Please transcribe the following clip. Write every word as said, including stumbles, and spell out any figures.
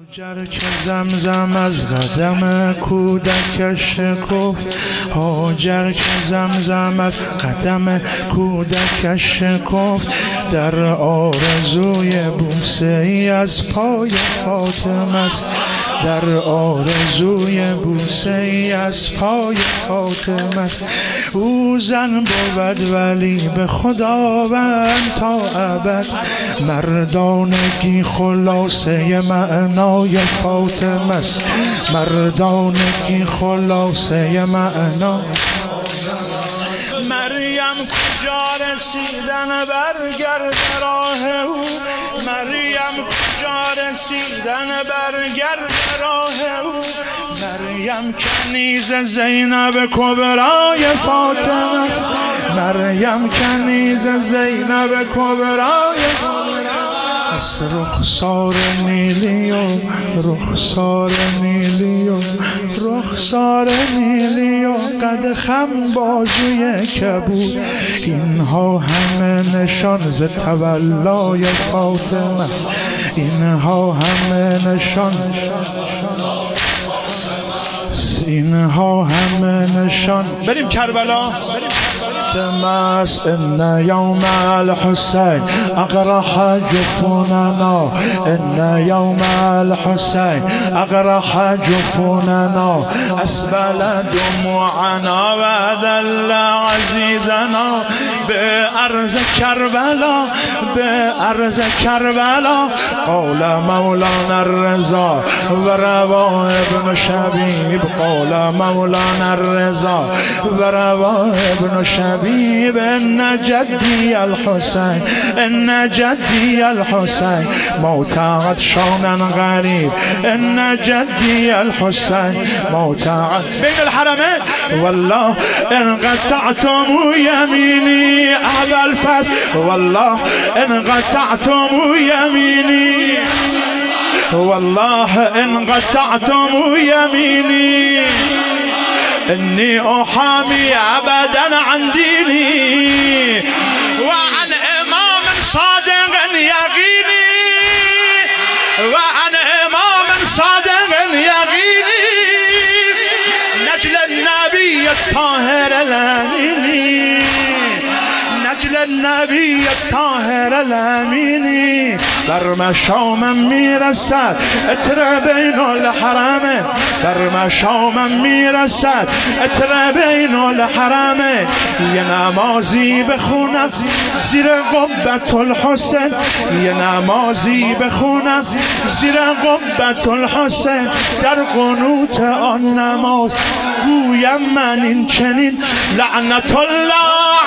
هاجر که زمزم از قدم کودکش شکفت، هاجر که زمزم از قدم کودکش شکفت، در آرزوی بوسه ای از پای فاطمه است، در آرزوی بوسه ای از پای فاطمه است. او زن بود ولی به خداوند تا ابد، مردانگی خلاصه معنای فاطمه است، مردانگی خلاصه معنا. مریم کجا رسیدن برگرد راه او، مریم کجا رسیدن برگرد راه او، مریم کنیز زینب کبرای فاطمه است، مریم کنیز زینب کبرای از رخسار نیلی و رخسار نیلی و رخسار نیلی و قد خم بازوی کبود، اینها همه نشان ز تولای فاطمه، اینها همه نشان، اینها همه نشان. بریم کربلا. تماس إن يوم الحسين أقرح جفوننا، إن يوم الحسين أقرح جفوننا، أسبل دموعنا وذل عزيزنا، بأرض كربلا بأرض كربلا. قال مولانا الرضا وروا ابن شبيب، قال مولانا الرضا وروا ابن شبيب، إن جدي الحسين إن جدي الحسين موت عطشانا غريب، إن جدي الحسين موت بين الحرمين. والله إن قطعتم يميني أبا الفز، والله إن قطعتم يميني، والله إن قطعتم يميني، إني أحامي أبدا عن ديني وعن إمام صادق يغيني، وعن إمام صادق يغيني، نجل النبي الطاهر الأميني، نجل النبي الطاهر الأميني. بر مشامم میرسد عطر بین الحرمین، بر مشامم میرسد عطر بین الحرمین. یه نمازی بخونم زیر قبة الحسین، یه نمازی بخونم زیر قبة الحسین، در قنوت آن نماز گویم من این چنین: لعنت الله